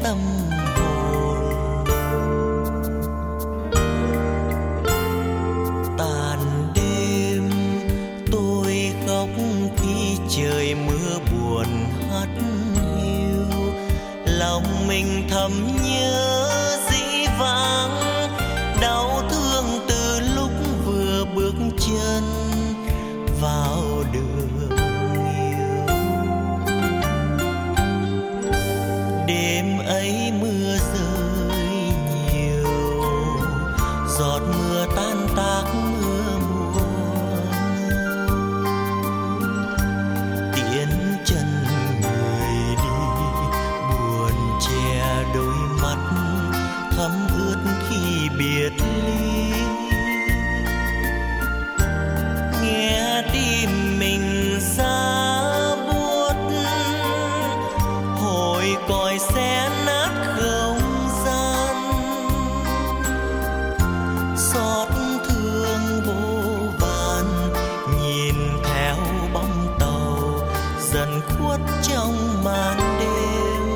tâm hồn. Tàn đêm tôi khóc khi trời mưa buồn hắt hiu, lòng mình thầm nhớ dĩ vãng, đau thương từ lúc vừa bước chân vào đường yêu. Đêm ấy mưa rơi nhiều, giọt mưa tan tác mưa mùa. Tiễn chân người đi, buồn che đôi mắt thấm ướt khi biệt ly. Nghe tim mình ra buốt, hồi còi xé nát không gian. Xót thương vô vàn, nhìn theo bóng tàu dần khuất trong màn đêm.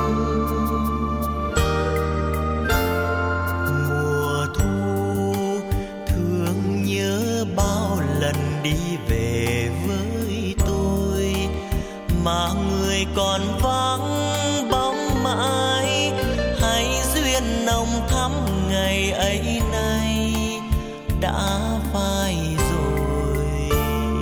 Mùa thu thương nhớ bao lần đi về với tôi, mà người còn vắng bóng mãi. Hãy duyên nồng thắm ngày ấy nay đã phai rồi.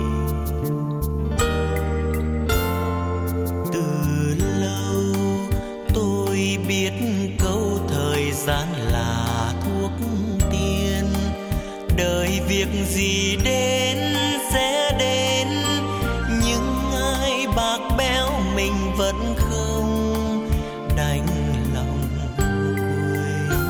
Từ lâu tôi biết câu thời gian là thuốc tiên, đời việc gì đến sẽ đến, nhưng ai bạc bẽo mình vẫn không đành lòng quên.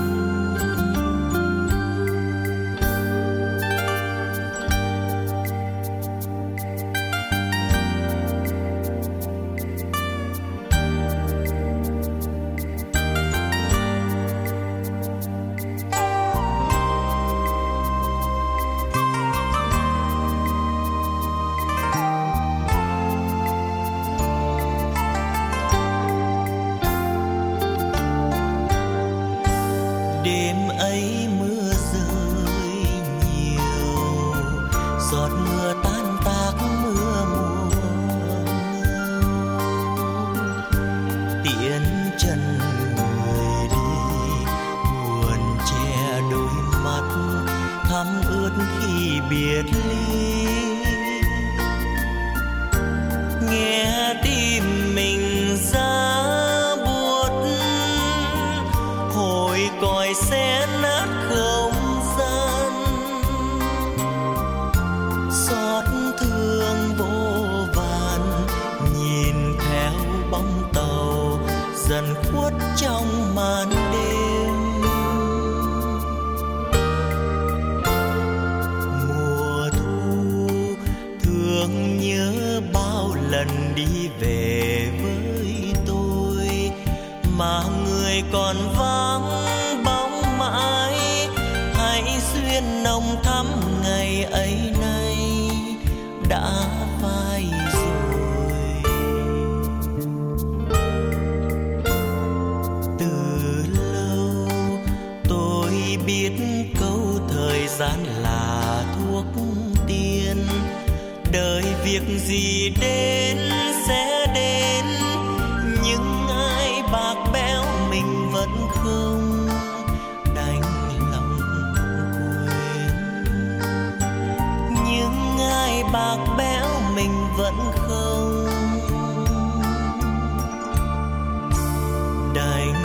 Đêm ấy mưa rơi nhiều, giọt mưa tan tác mưa mùa. Tiễn chân người đi, buồn che đôi mắt thấm ướt khi biệt ly. Nghe tim mình ra buốt, hồi còi xé nát không gian. Xót thương vô vàn, nhìn theo bóng tàu dần khuất trong màn đêm. Mùa thu thương nhớ bao lần đi về với tôi, mà người còn vắng bóng mãi. Hãy duyên nồng thắm ngày ấy nay đã phai rồi. Từ lâu tôi biết câu thời gian là thuốc tiên, đời việc gì đến sẽ đến, nhưng ai bạc bẽo mình vẫn không đành lòng quên. Nhưng ai bạc bẽo mình vẫn không đành